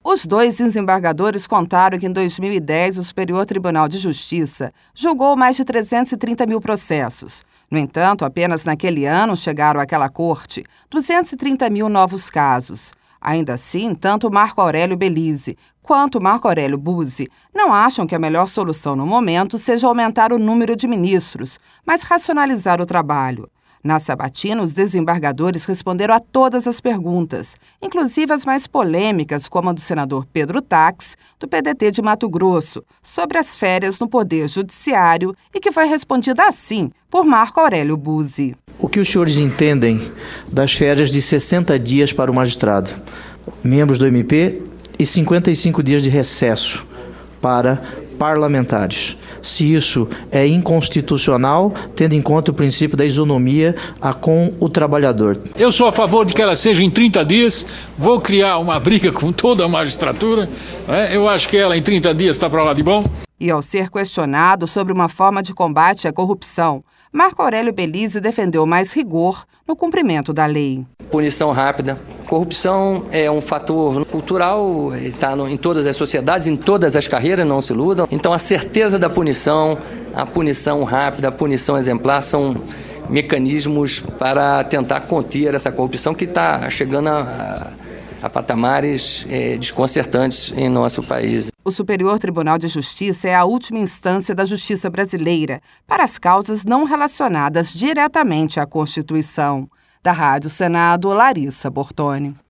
Os dois desembargadores contaram que em 2010 o Superior Tribunal de Justiça julgou mais de 330 mil processos. No entanto, apenas naquele ano chegaram àquela corte 230 mil novos casos. Ainda assim, tanto Marco Aurélio Belize quanto Marco Aurélio Buzzi não acham que a melhor solução no momento seja aumentar o número de ministros, mas racionalizar o trabalho. Na sabatina, os desembargadores responderam a todas as perguntas, inclusive as mais polêmicas, como a do senador Pedro Tax, do PDT de Mato Grosso, sobre as férias no Poder Judiciário e que foi respondida assim por Marco Aurélio Buzzi. O que os senhores entendem das férias de 60 dias para o magistrado, membros do MP, e 55 dias de recesso para parlamentares? Se isso é inconstitucional, tendo em conta o princípio da isonomia com o trabalhador. Eu sou a favor de que ela seja em 30 dias, vou criar uma briga com toda a magistratura, eu acho que ela em 30 dias está para lá de bom. E ao ser questionado sobre uma forma de combate à corrupção, Marco Aurélio Belize defendeu mais rigor no cumprimento da lei. Punição rápida. Corrupção é um fator cultural, está em todas as sociedades, em todas as carreiras, não se iludam. Então a certeza da punição, a punição rápida, a punição exemplar são mecanismos para tentar conter essa corrupção que está chegando a patamares desconcertantes em nosso país. O Superior Tribunal de Justiça é a última instância da justiça brasileira para as causas não relacionadas diretamente à Constituição. Da Rádio Senado, Larissa Bortoni.